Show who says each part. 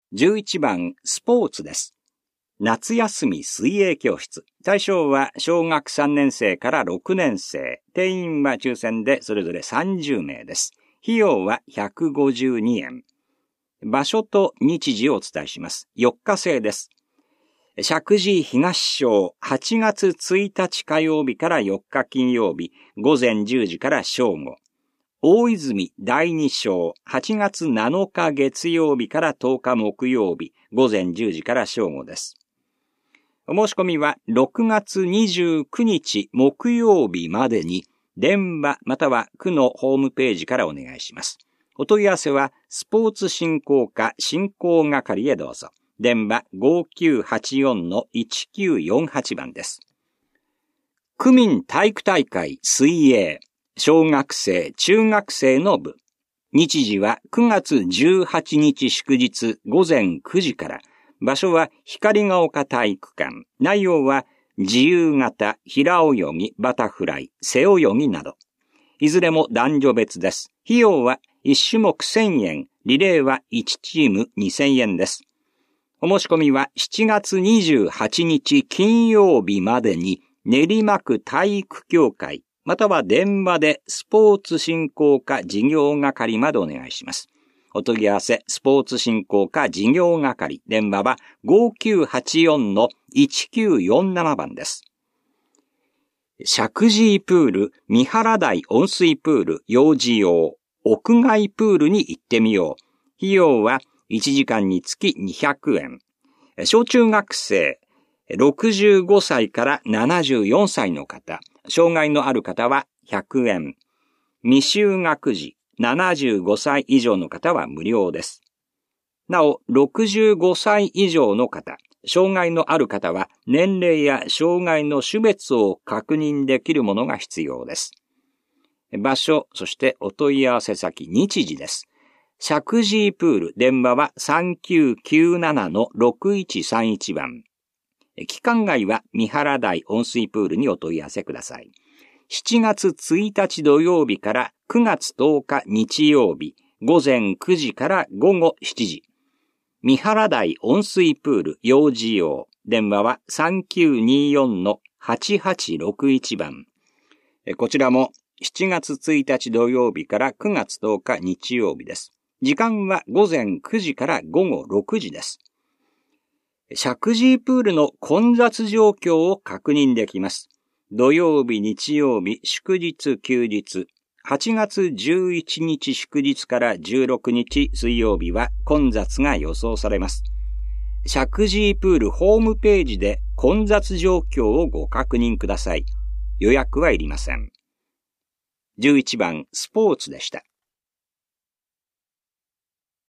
Speaker 1: 11番スポーツです。夏休み水泳教室。対象は小学3年生から6年生。定員は抽選でそれぞれ30名です。費用は152円。場所と日時をお伝えします。4日制です。石神井東小8月1日火曜日から4日金曜日、午前10時から正午。大泉第2小8月7日月曜日から10日木曜日、午前10時から正午です。お申し込みは6月29日木曜日までに電話または区のホームページからお願いします。お問い合わせはスポーツ振興課振興係へどうぞ。電話 5984-1948 番です。区民体育大会水泳小学生中学生の部。日時は9月18日祝日午前9時から。場所は光が丘体育館。内容は自由形、平泳ぎ、バタフライ、背泳ぎなど。いずれも男女別です。費用は1種目1000円、リレーは1チーム2000円です。お申し込みは7月28日金曜日までに練馬区体育協会または電話でスポーツ振興課事業係までお願いします。お問い合わせスポーツ振興課事業係電話は 5984-1947 番です。石神井プール三原台温水プール幼児用屋外プールに行ってみよう。費用は1時間につき200円。小中学生65歳から74歳の方、障害のある方は100円。未就学児75歳以上の方は無料です。なお、65歳以上の方、障害のある方は年齢や障害の種別を確認できるものが必要です。場所、そしてお問い合わせ先、日時です。石神井プール、電話は 3997-6131 番。期間外は三原台温水プールにお問い合わせください。7月1日土曜日から9月10日日曜日、午前9時から午後7時。三原台温水プール幼児用。電話は 3924-8861 番。こちらも7月1日土曜日から9月10日日曜日です。時間は午前9時から午後6時です。石神井プールの混雑状況を確認できます。土曜日、日曜日、祝日、休日。8月11日祝日から16日水曜日は混雑が予想されます。石神井プールホームページで混雑状況をご確認ください。予約はいりません。11番スポーツでした。